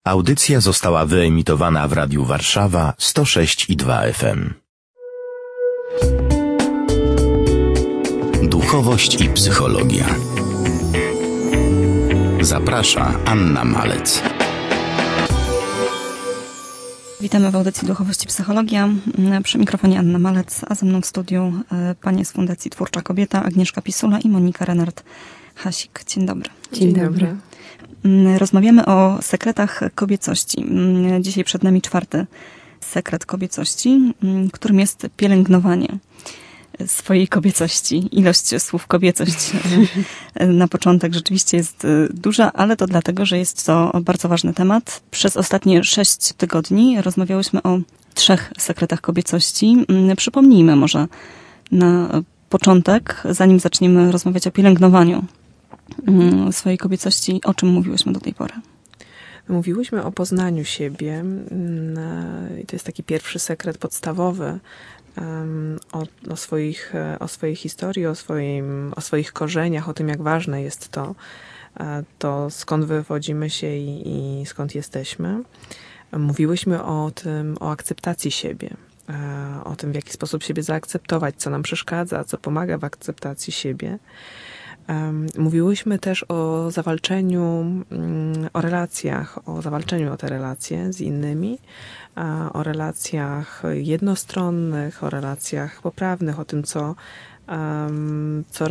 Audycja została wyemitowana w Radiu Warszawa 106,2 FM. Duchowość i psychologia. Zaprasza Anna Malec. Witamy w audycji Duchowość i Psychologia. Przy mikrofonie Anna Malec, a ze mną w studiu panie z Fundacji Twórcza Kobieta, Agnieszka Pisula i Monika Renard-Hasik. Dzień dobry. Dzień dobry. Rozmawiamy o sekretach kobiecości. Dzisiaj przed nami 4. sekret kobiecości, którym jest pielęgnowanie swojej kobiecości. Ilość słów kobiecość na początek rzeczywiście jest duża, ale to dlatego, że jest to bardzo ważny temat. Przez ostatnie 6 tygodni rozmawiałyśmy o 3 sekretach kobiecości. Przypomnijmy może na początek, zanim zaczniemy rozmawiać o pielęgnowaniu swojej kobiecości, o czym mówiłyśmy do tej pory. Mówiłyśmy o poznaniu siebie i to jest taki pierwszy sekret podstawowy, o swojej historii, o swoich korzeniach, o tym, jak ważne jest to skąd wywodzimy się i skąd jesteśmy. Mówiłyśmy o akceptacji siebie, o tym, w jaki sposób siebie zaakceptować, co nam przeszkadza, co pomaga w akceptacji siebie. Mówiłyśmy też o zawalczeniu, o relacjach, o zawalczeniu o te relacje z innymi, o relacjach jednostronnych, o relacjach poprawnych, o tym, co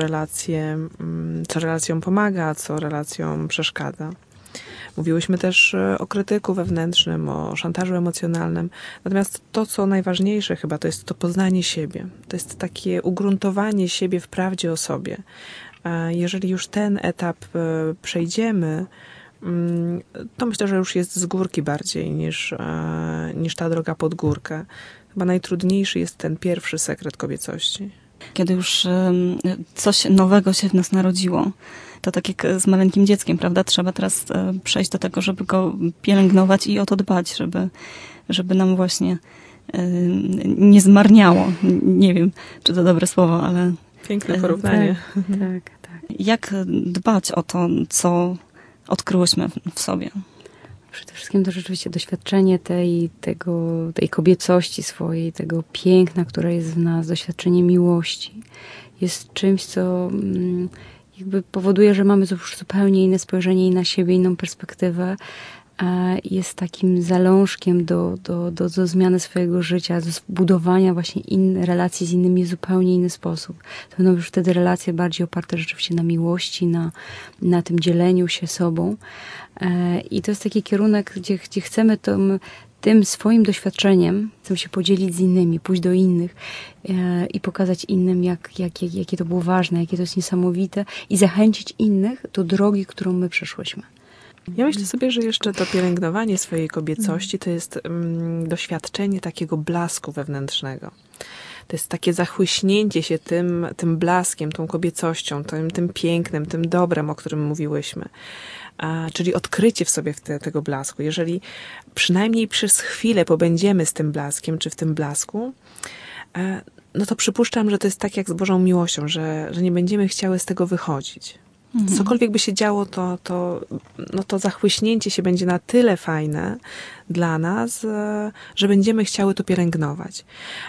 relacjom pomaga, co relacjom przeszkadza. Mówiłyśmy też o krytyku wewnętrznym, o szantażu emocjonalnym. Natomiast to, co najważniejsze chyba, to jest to poznanie siebie. To jest takie ugruntowanie siebie w prawdzie o sobie. Jeżeli już ten etap przejdziemy, to myślę, że już jest z górki bardziej niż ta droga pod górkę. Chyba najtrudniejszy jest ten pierwszy sekret kobiecości. Kiedy już coś nowego się w nas narodziło, to tak jak z maleńkim dzieckiem, prawda? Trzeba teraz przejść do tego, żeby go pielęgnować i o to dbać, żeby nam właśnie nie zmarniało. Nie wiem, czy to dobre słowo, ale... Piękne porównanie. Tak. Jak dbać o to, co odkryłyśmy w sobie? Przede wszystkim to rzeczywiście doświadczenie tej kobiecości swojej, tego piękna, które jest w nas, doświadczenie miłości jest czymś, co jakby powoduje, że mamy już zupełnie inne spojrzenie i na siebie, inną perspektywę. Jest takim zalążkiem do zmiany swojego życia, do zbudowania właśnie relacji z innymi w zupełnie inny sposób. To będą już wtedy relacje bardziej oparte rzeczywiście na miłości, na tym dzieleniu się sobą. I to jest taki kierunek, gdzie chcemy tym swoim doświadczeniem, chcemy się podzielić z innymi, pójść do innych i pokazać innym, jakie to było ważne, jakie to jest niesamowite i zachęcić innych do drogi, którą my przeszłyśmy. Ja myślę sobie, że jeszcze to pielęgnowanie swojej kobiecości to jest doświadczenie takiego blasku wewnętrznego. To jest takie zachłyśnięcie się tym blaskiem, tą kobiecością, tym pięknem, tym dobrem, o którym mówiłyśmy. Czyli odkrycie w sobie tego blasku. Jeżeli przynajmniej przez chwilę pobędziemy z tym blaskiem, czy w tym blasku, no to przypuszczam, że to jest tak jak z Bożą miłością, że nie będziemy chciały z tego wychodzić. Cokolwiek by się działo, to zachłyśnięcie się będzie na tyle fajne dla nas, że będziemy chciały to pielęgnować.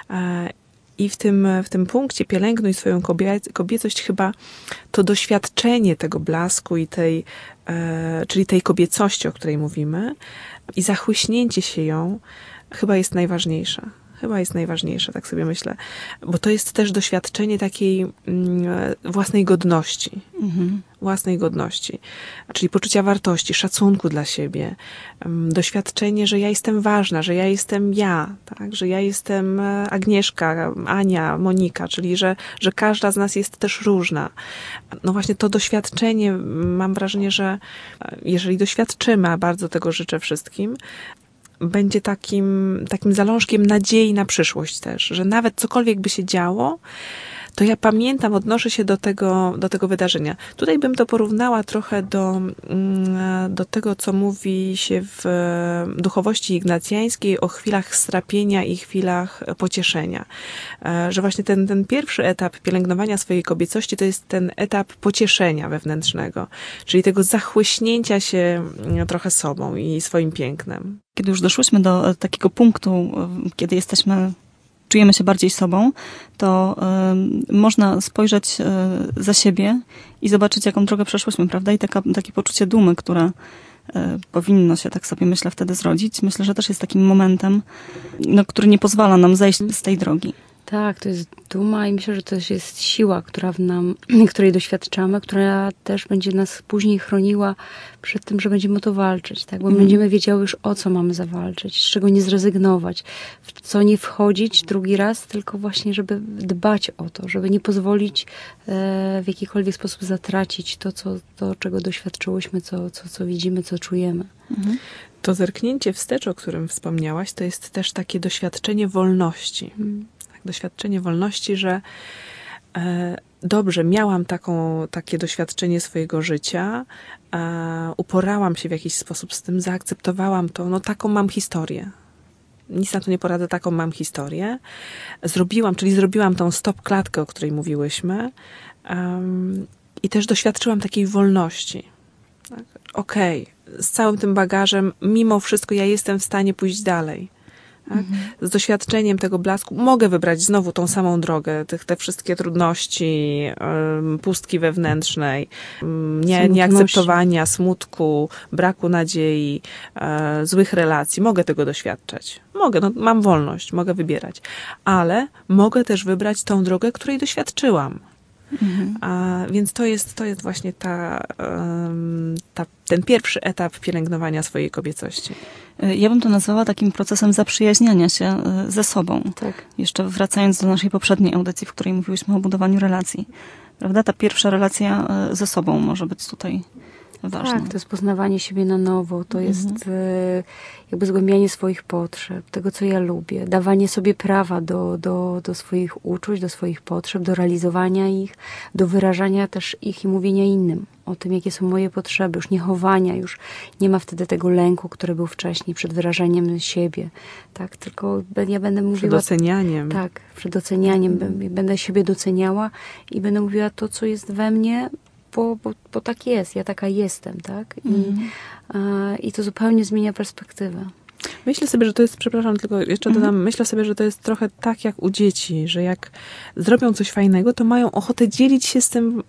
I w tym punkcie pielęgnuj swoją kobiecość chyba to doświadczenie tego blasku i czyli tej kobiecości, o której mówimy, i zachłyśnięcie się ją chyba jest najważniejsze. Tak sobie myślę. Bo to jest też doświadczenie takiej własnej godności. Własnej godności. Czyli poczucia wartości, szacunku dla siebie. Doświadczenie, że ja jestem ważna, że ja jestem ja. Tak? Że ja jestem Agnieszka, Ania, Monika. Czyli, że każda z nas jest też różna. No właśnie to doświadczenie, mam wrażenie, że jeżeli doświadczymy, a bardzo tego życzę wszystkim, będzie takim zalążkiem nadziei na przyszłość też, że nawet cokolwiek by się działo, to ja pamiętam, odnoszę się do tego wydarzenia. Tutaj bym to porównała trochę do tego, co mówi się w duchowości ignacjańskiej o chwilach strapienia i chwilach pocieszenia. Że właśnie ten pierwszy etap pielęgnowania swojej kobiecości to jest ten etap pocieszenia wewnętrznego, czyli tego zachłyśnięcia się trochę sobą i swoim pięknem. Kiedy już doszłyśmy do takiego punktu, kiedy czujemy się bardziej sobą, to można spojrzeć za siebie i zobaczyć, jaką drogę przeszłyśmy, prawda? I takie poczucie dumy, które powinno się, tak sobie myślę, wtedy zrodzić. Myślę, że też jest takim momentem, który nie pozwala nam zejść z tej drogi. Tak, to jest duma i myślę, że to też jest siła, której doświadczamy, która też będzie nas później chroniła przed tym, że będziemy o to walczyć, tak? Bo będziemy wiedziały już, o co mamy zawalczyć, z czego nie zrezygnować, w co nie wchodzić drugi raz, tylko właśnie, żeby dbać o to, żeby nie pozwolić w jakikolwiek sposób zatracić to czego doświadczyłyśmy, co widzimy, co czujemy. To zerknięcie wstecz, o którym wspomniałaś, to jest też takie doświadczenie wolności. Doświadczenie wolności, że dobrze, miałam takie doświadczenie swojego życia, uporałam się w jakiś sposób z tym, zaakceptowałam to, taką mam historię. Nic na to nie poradzę, taką mam historię. Zrobiłam tą stop klatkę, o której mówiłyśmy, i też doświadczyłam takiej wolności. Tak? Okej, z całym tym bagażem, mimo wszystko ja jestem w stanie pójść dalej. Tak? Z doświadczeniem tego blasku mogę wybrać znowu tą samą drogę, te wszystkie trudności, pustki wewnętrznej, nieakceptowania, smutku, braku nadziei, złych relacji. Mogę tego doświadczać. Mogę, mam wolność, mogę wybierać. Ale mogę też wybrać tą drogę, której doświadczyłam. Więc to jest właśnie ten pierwszy etap pielęgnowania swojej kobiecości. Ja bym to nazwała takim procesem zaprzyjaźniania się ze sobą. Tak. Jeszcze wracając do naszej poprzedniej audycji, w której mówiłyśmy o budowaniu relacji. Prawda? Ta pierwsza relacja ze sobą może być tutaj ważna. Tak, to jest poznawanie siebie na nowo, to jest jakby zgłębianie swoich potrzeb, tego, co ja lubię, dawanie sobie prawa do swoich uczuć, do swoich potrzeb, do realizowania ich, do wyrażania też ich i mówienia innym o tym, jakie są moje potrzeby, już nie chowania, już nie ma wtedy tego lęku, który był wcześniej przed wyrażaniem siebie, tak, tylko ja będę mówiła... Przed ocenianiem. Tak, przed ocenianiem, będę siebie doceniała i będę mówiła to, co jest we mnie, bo tak jest, ja taka jestem, tak? I to zupełnie zmienia perspektywę. Myślę sobie, że to jest, przepraszam, tylko jeszcze dodam, myślę sobie, że to jest trochę tak jak u dzieci, że jak zrobią coś fajnego, to mają ochotę dzielić się z tym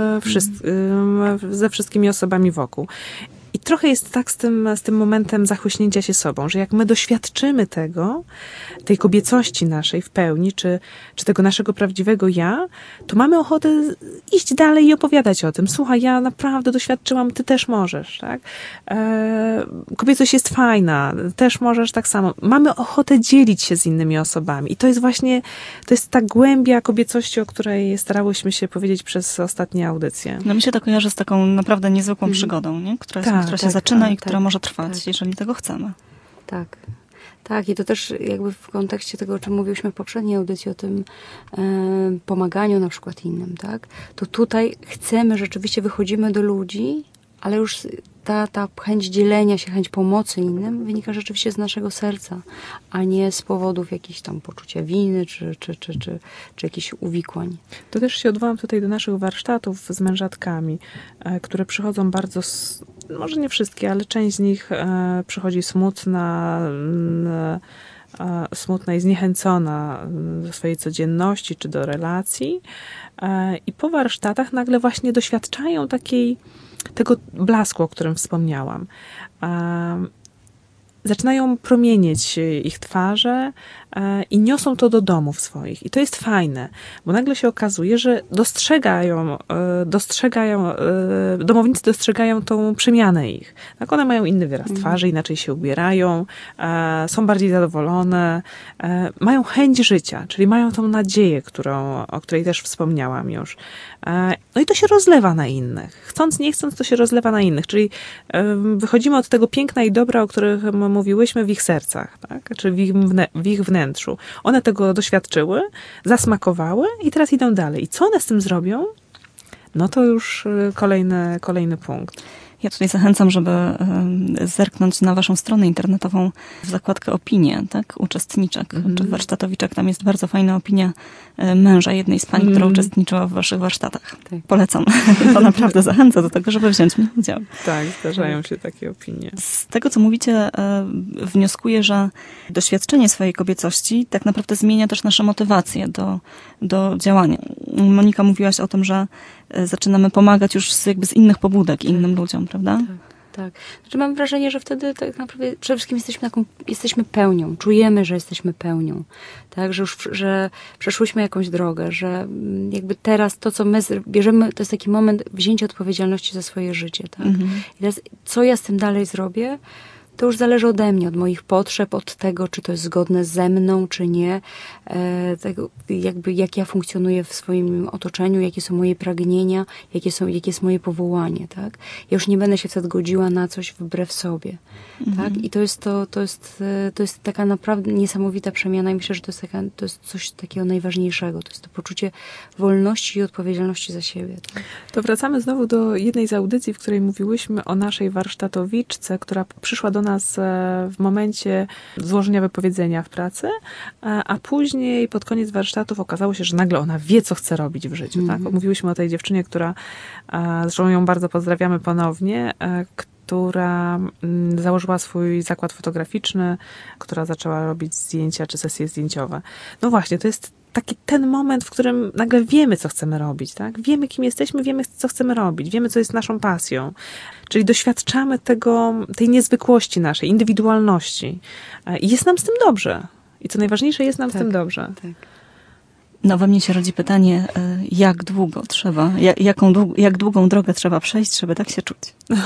ze wszystkimi osobami wokół. I trochę jest tak z tym momentem zachłyśnięcia się sobą, że jak my doświadczymy tej kobiecości naszej w pełni, czy tego naszego prawdziwego ja, to mamy ochotę iść dalej i opowiadać o tym. Słuchaj, ja naprawdę doświadczyłam, ty też możesz, tak? Kobiecość jest fajna, też możesz tak samo. Mamy ochotę dzielić się z innymi osobami. I to jest ta głębia kobiecości, o której starałyśmy się powiedzieć przez ostatnie audycje. Mi się to kojarzy z taką naprawdę niezwykłą przygodą, nie? która się zaczyna i która może trwać, jeżeli tego chcemy. Tak. Tak, i to też jakby w kontekście tego, o czym mówiliśmy w poprzedniej audycji, o tym pomaganiu na przykład innym, tak? To tutaj rzeczywiście wychodzimy do ludzi, ale już ta chęć dzielenia się, chęć pomocy innym wynika rzeczywiście z naszego serca, a nie z powodów jakichś tam poczucia winy, czy jakichś uwikłań. To też się odwołam tutaj do naszych warsztatów z mężatkami, które przychodzą bardzo, może nie wszystkie, ale część z nich przychodzi smutna i zniechęcona do swojej codzienności, czy do relacji. I po warsztatach nagle właśnie doświadczają tego blasku, o którym wspomniałam. Zaczynają promienieć ich twarze i niosą to do domów swoich. I to jest fajne, bo nagle się okazuje, że domownicy dostrzegają tą przemianę ich. Tak, one mają inny wyraz twarzy, inaczej się ubierają, są bardziej zadowolone, mają chęć życia, czyli mają tą nadzieję, o której też wspomniałam już. No i to się rozlewa na innych. Chcąc, nie chcąc, to się rozlewa na innych. Czyli wychodzimy od tego piękna i dobra, o których mówiłyśmy, w ich sercach, tak? Czy w ich wnętrzu. One tego doświadczyły, zasmakowały i teraz idą dalej. I co one z tym zrobią? No to już kolejny punkt. Ja tutaj zachęcam, żeby zerknąć na waszą stronę internetową w zakładkę opinie, tak? Uczestniczek czy warsztatowiczek. Tam jest bardzo fajna opinia męża jednej z pań, która uczestniczyła w waszych warsztatach. Tak. Polecam. To naprawdę zachęca do tego, żeby wziąć w nich udział. Tak, zdarzają się takie opinie. Z tego, co mówicie, wnioskuję, że doświadczenie swojej kobiecości tak naprawdę zmienia też nasze motywacje do działania. Monika, mówiłaś o tym, że zaczynamy pomagać już z innych pobudek innym ludziom, prawda? Tak. Znaczy mam wrażenie, że wtedy tak naprawdę przede wszystkim jesteśmy pełnią. Czujemy, że jesteśmy pełnią. Tak? Że przeszłyśmy jakąś drogę, że jakby teraz to, co my bierzemy, to jest taki moment wzięcia odpowiedzialności za swoje życie. Tak? I teraz, co ja z tym dalej zrobię, to już zależy ode mnie, od moich potrzeb, od tego, czy to jest zgodne ze mną, czy nie. Tego, jakby jak ja funkcjonuję w swoim otoczeniu, jakie są moje pragnienia, jakie jest moje powołanie, tak? Ja już nie będę się wtedy godziła na coś wbrew sobie, tak? I to jest taka naprawdę niesamowita przemiana i myślę, że to jest coś takiego najważniejszego. To jest to poczucie wolności i odpowiedzialności za siebie. Tak? To wracamy znowu do jednej z audycji, w której mówiłyśmy o naszej warsztatowiczce, która przyszła do nas w momencie złożenia wypowiedzenia w pracy, a później pod koniec warsztatów okazało się, że nagle ona wie, co chce robić w życiu. Tak? Mówiłyśmy o tej dziewczynie, która, zresztą ją bardzo pozdrawiamy ponownie, która założyła swój zakład fotograficzny, która zaczęła robić zdjęcia czy sesje zdjęciowe. No właśnie, to jest taki ten moment, w którym nagle wiemy, co chcemy robić, tak? Wiemy, kim jesteśmy, wiemy, co chcemy robić, wiemy, co jest naszą pasją. Czyli doświadczamy tej niezwykłości naszej, indywidualności. I jest nam z tym dobrze. I co najważniejsze, jest nam z tym dobrze. Tak. No we mnie się rodzi pytanie, jak długo trzeba, jak długą drogę trzeba przejść, żeby tak się czuć?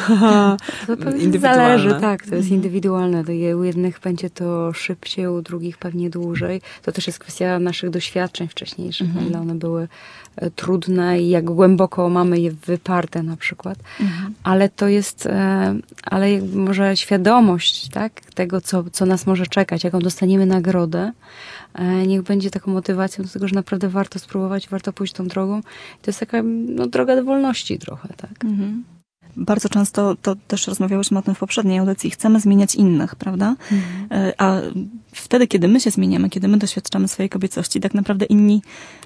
To pewnie zależy, tak, to jest indywidualne. U jednych będzie to szybciej, u drugich pewnie dłużej. To też jest kwestia naszych doświadczeń wcześniejszych, na ile one były trudne i jak głęboko mamy je wyparte na przykład. Ale to jest, ale jakby może świadomość, tak, tego, co nas może czekać, jaką dostaniemy nagrodę, niech będzie taką motywacją do tego, że naprawdę warto spróbować, warto pójść tą drogą. To jest taka droga do wolności trochę, tak. Bardzo często, to też rozmawiałyśmy o tym w poprzedniej audycji, chcemy zmieniać innych, prawda? A wtedy, kiedy my się zmieniamy, kiedy my doświadczamy swojej kobiecości, tak naprawdę inni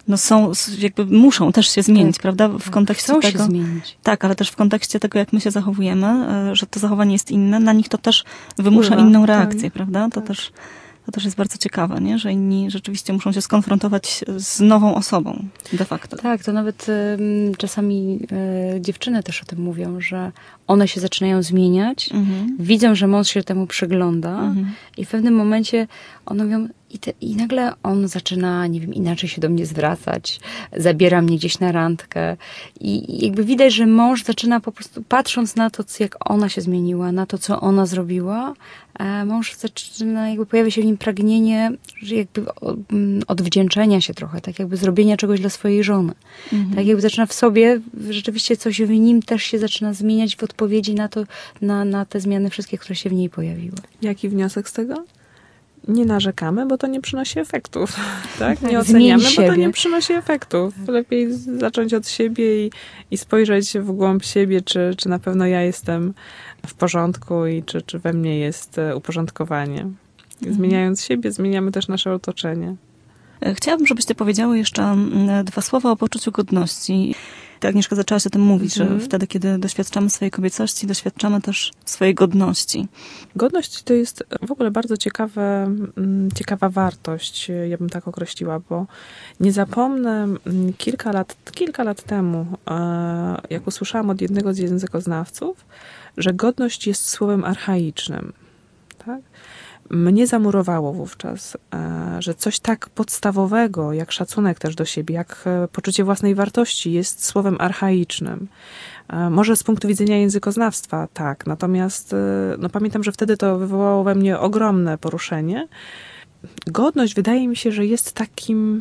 muszą też się zmienić, prawda? W kontekście Chcą tego. się zmienić. Tak, ale też w kontekście tego, jak my się zachowujemy, że to zachowanie jest inne, na nich to też wymusza inną reakcję, prawda? To też jest bardzo ciekawe, nie? Że inni rzeczywiście muszą się skonfrontować z nową osobą, de facto. Tak, to nawet czasami dziewczyny też o tym mówią, że one się zaczynają zmieniać, widzą, że mąż się temu przygląda i w pewnym momencie one mówią, i nagle on zaczyna, nie wiem, inaczej się do mnie zwracać, zabiera mnie gdzieś na randkę i jakby widać, że mąż zaczyna po prostu, patrząc na to, jak ona się zmieniła, na to, co ona zrobiła, mąż zaczyna, jakby pojawia się w nim pragnienie, że jakby odwdzięczenia się trochę, tak jakby zrobienia czegoś dla swojej żony. Tak jakby zaczyna w sobie, rzeczywiście coś w nim też się zaczyna zmieniać w odpowiedzi na to, na te zmiany wszystkie, które się w niej pojawiły. Jaki wniosek z tego? Nie narzekamy, bo to nie przynosi efektów. Tak? Nie oceniamy, bo to nie przynosi efektów. Lepiej zacząć od siebie i spojrzeć w głąb siebie, czy na pewno ja jestem w porządku i czy we mnie jest uporządkowanie. Zmieniając siebie, zmieniamy też nasze otoczenie. Chciałabym, żebyście powiedziały jeszcze 2 słowa o poczuciu godności. Ty, Agnieszka, zaczęłaś o tym mówić, że wtedy, kiedy doświadczamy swojej kobiecości, doświadczamy też swojej godności. Godność to jest w ogóle bardzo ciekawa wartość, ja bym tak określiła, bo nie zapomnę kilka lat temu, jak usłyszałam od jednego z językoznawców, że godność jest słowem archaicznym. Tak? Mnie zamurowało wówczas, że coś tak podstawowego, jak szacunek też do siebie, jak poczucie własnej wartości jest słowem archaicznym. Może z punktu widzenia językoznawstwa tak, natomiast pamiętam, że wtedy to wywołało we mnie ogromne poruszenie. Godność wydaje mi się, że jest takim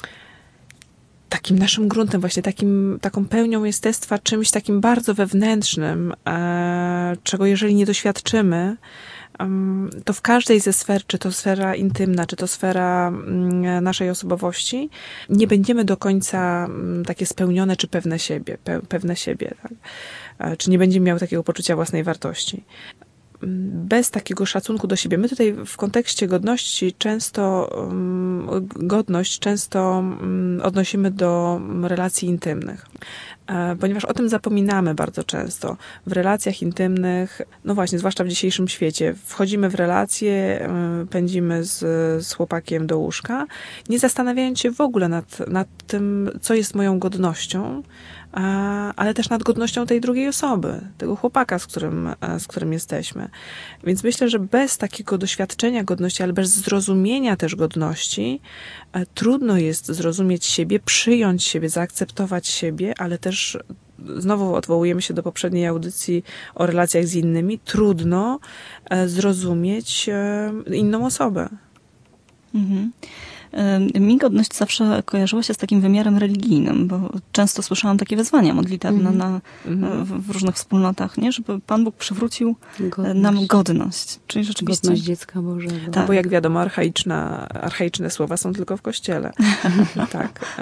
naszym gruntem, właśnie taką pełnią jestestwa, czymś takim bardzo wewnętrznym, czego jeżeli nie doświadczymy, to w każdej ze sfer, czy to sfera intymna, czy to sfera naszej osobowości, nie będziemy do końca takie spełnione, czy pewne siebie, tak? Czy nie będziemy miały takiego poczucia własnej wartości. Bez takiego szacunku do siebie. My tutaj w kontekście godność często odnosimy do relacji intymnych. Ponieważ o tym zapominamy bardzo często. W relacjach intymnych, no właśnie, zwłaszcza w dzisiejszym świecie, wchodzimy w relacje, pędzimy z chłopakiem do łóżka, nie zastanawiając się w ogóle nad tym, co jest moją godnością, ale też nad godnością tej drugiej osoby, tego chłopaka, z którym jesteśmy. Więc myślę, że bez takiego doświadczenia godności, ale bez zrozumienia też godności, trudno jest zrozumieć siebie, przyjąć siebie, zaakceptować siebie, ale też znowu odwołujemy się do poprzedniej audycji o relacjach z innymi. Trudno zrozumieć inną osobę. Mhm. Mi godność zawsze kojarzyła się z takim wymiarem religijnym, bo często słyszałam takie wezwania modlitewne w różnych wspólnotach, nie? Żeby Pan Bóg przywrócił nam godność. Czyli rzeczywiście... Godność dziecka Bożego. Tak. Bo jak wiadomo, archaiczne słowa są tylko w Kościele. Tak.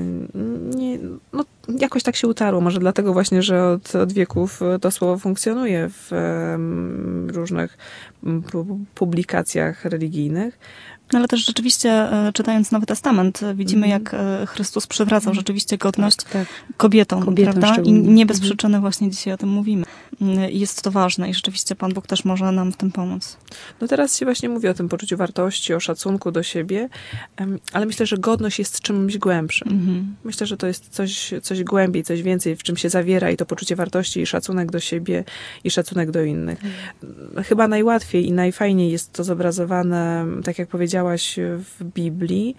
Jakoś tak się utarło. Może dlatego właśnie, że od wieków to słowo funkcjonuje w różnych publikacjach religijnych. No ale też rzeczywiście, czytając Nowy Testament, widzimy, jak Chrystus przywracał rzeczywiście godność kobietom, prawda? I nie bez przyczyny właśnie dzisiaj o tym mówimy. Jest to ważne i rzeczywiście Pan Bóg też może nam w tym pomóc. No teraz się właśnie mówi o tym poczuciu wartości, o szacunku do siebie, ale myślę, że godność jest czymś głębszym. Myślę, że to jest coś głębiej, coś więcej, w czym się zawiera i to poczucie wartości, i szacunek do siebie, i szacunek do innych. Chyba najłatwiej i najfajniej jest to zobrazowane, tak jak powiedziałaś, w Biblii,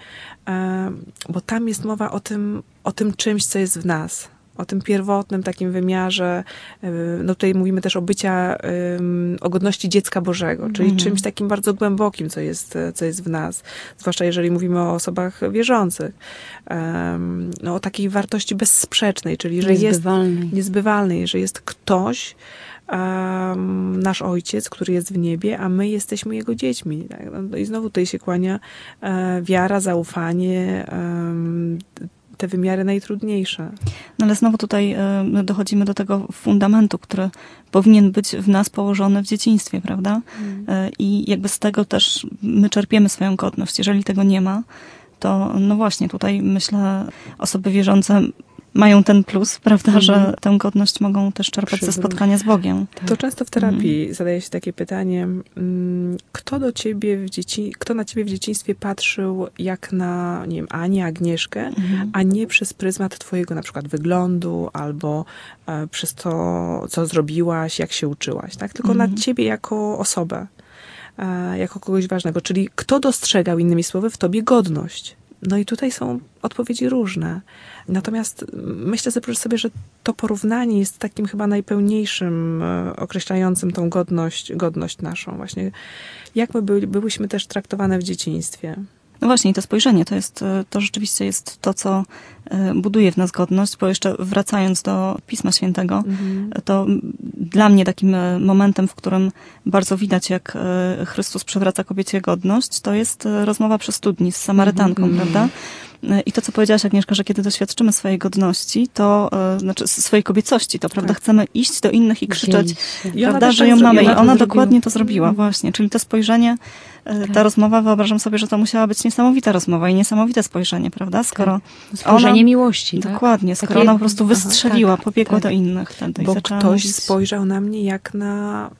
bo tam jest mowa o tym czymś, co jest w nas. O tym pierwotnym takim wymiarze. No tutaj mówimy też o godności dziecka Bożego, czyli czymś takim bardzo głębokim, co jest w nas. Zwłaszcza jeżeli mówimy o osobach wierzących. No, o takiej wartości bezsprzecznej, czyli że jest niezbywalnej, że jest ktoś, nasz Ojciec, który jest w niebie, a my jesteśmy Jego dziećmi. Tak? No i znowu tutaj się kłania wiara, zaufanie, te wymiary najtrudniejsze. No ale znowu tutaj dochodzimy do tego fundamentu, który powinien być w nas położony w dzieciństwie, prawda? I jakby z tego też my czerpiemy swoją godność. Jeżeli tego nie ma, to no właśnie tutaj myślę, osoby wierzące mają ten plus, prawda, że tę godność mogą też czerpać ze spotkania z Bogiem. To często w terapii zadaje się takie pytanie, kto na ciebie w dzieciństwie patrzył jak na, nie wiem, Anię, Agnieszkę, a nie przez pryzmat twojego na przykład wyglądu albo przez to, co zrobiłaś, jak się uczyłaś, tak? Tylko na ciebie jako osobę, jako kogoś ważnego. Czyli kto dostrzegał, innymi słowy, w tobie godność. No i tutaj są odpowiedzi różne. Natomiast myślę sobie, że to porównanie jest takim chyba najpełniejszym, określającym tą godność naszą. Właśnie jak my byłyśmy też traktowane w dzieciństwie. No właśnie, i to spojrzenie to rzeczywiście jest to, co buduje w nas godność, bo jeszcze wracając do Pisma Świętego, to dla mnie takim momentem, w którym bardzo widać, jak Chrystus przywraca kobiecie godność, to jest rozmowa przy studni z Samarytanką, prawda? I to, co powiedziałaś, Agnieszka, że kiedy doświadczymy swojej godności, to znaczy swojej kobiecości, to prawda, chcemy iść do innych i krzyczeć, prawda, że ją mamy. I ona dokładnie to zrobiła, właśnie. Czyli to spojrzenie, ta rozmowa, wyobrażam sobie, że to musiała być niesamowita rozmowa i niesamowite spojrzenie, prawda? Skoro spojrzenie miłości. Dokładnie, skoro ona po prostu wystrzeliła, pobiegła do innych wtedy. Bo ktoś spojrzał na mnie jak na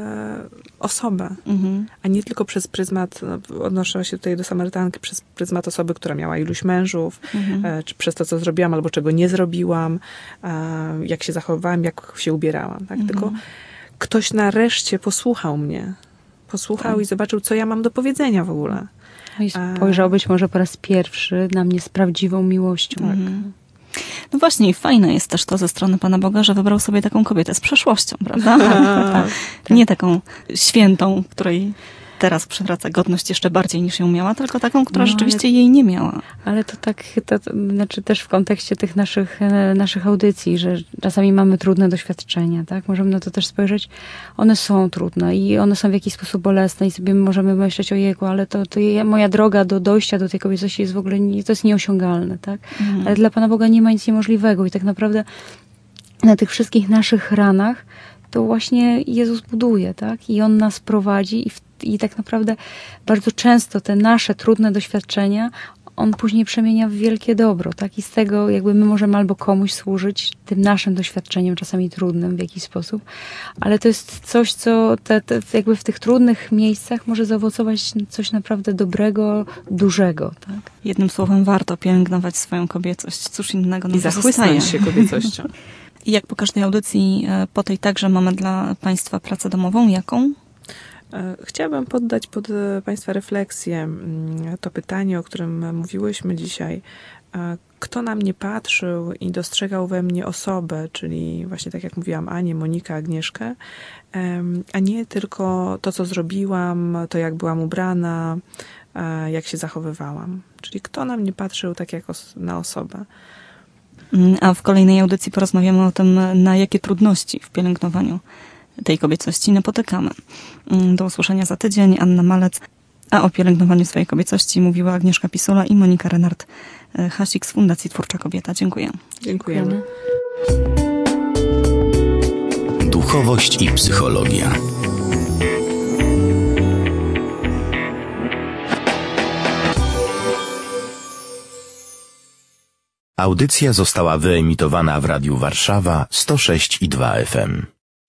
osobę, a nie tylko przez pryzmat, odnoszę się tutaj do Samarytanki, przez pryzmat osoby, która miała iluś mężów, czy przez to, co zrobiłam, albo czego nie zrobiłam, jak się zachowywałam, jak się ubierałam. Tak? Tylko ktoś nareszcie posłuchał mnie. Posłuchał i zobaczył, co ja mam do powiedzenia w ogóle. No i spojrzał być może po raz pierwszy na mnie z prawdziwą miłością. Tak. No właśnie, fajne jest też to ze strony Pana Boga, że wybrał sobie taką kobietę z przeszłością, prawda? Nie taką świętą, której teraz przywraca godność jeszcze bardziej niż ją miała, tylko taką, która No, rzeczywiście jej nie miała. Ale to tak, to znaczy też w kontekście tych naszych audycji, że czasami mamy trudne doświadczenia, tak? Możemy na to też spojrzeć. One są trudne i one są w jakiś sposób bolesne i sobie możemy myśleć, ojejku, ale to moja droga do dojścia do tej kobiecości jest w ogóle, to jest nieosiągalne, tak? Ale dla Pana Boga nie ma nic niemożliwego i tak naprawdę na tych wszystkich naszych ranach to właśnie Jezus buduje, tak? I On nas prowadzi i tak naprawdę bardzo często te nasze trudne doświadczenia On później przemienia w wielkie dobro, tak? I z tego jakby my możemy albo komuś służyć tym naszym doświadczeniem, czasami trudnym w jakiś sposób, ale to jest coś, co jakby w tych trudnych miejscach może zaowocować coś naprawdę dobrego, dużego, tak? Jednym słowem, warto pielęgnować swoją kobiecość. Cóż innego nam I zachłysnąć się kobiecością. I jak po każdej audycji, po tej także mamy dla Państwa pracę domową. Jaką? Chciałabym poddać pod Państwa refleksję to pytanie, o którym mówiłyśmy dzisiaj. Kto na mnie patrzył i dostrzegał we mnie osobę, czyli właśnie tak jak mówiłam, Anię, Monikę, Agnieszkę, a nie tylko to, co zrobiłam, to jak byłam ubrana, jak się zachowywałam. Czyli kto na mnie patrzył tak jak na osobę. A w kolejnej audycji porozmawiamy o tym, na jakie trudności w pielęgnowaniu tej kobiecości napotykamy. Do usłyszenia za tydzień. Anna Malec. A o pielęgnowaniu swojej kobiecości mówiła Agnieszka Pisula i Monika Renard-Hasik z Fundacji Twórcza Kobieta. Dziękuję. Dziękujemy. Duchowość i psychologia. Audycja została wyemitowana w Radiu Warszawa 106,2 FM.